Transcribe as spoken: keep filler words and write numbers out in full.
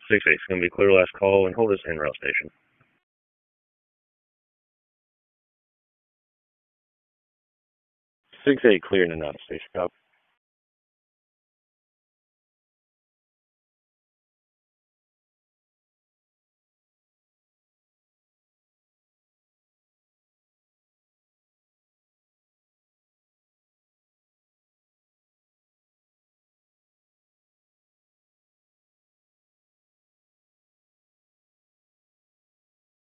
six eight, it's going to be clear last call and hold us en route station. six eight, clear in and out of station, copy.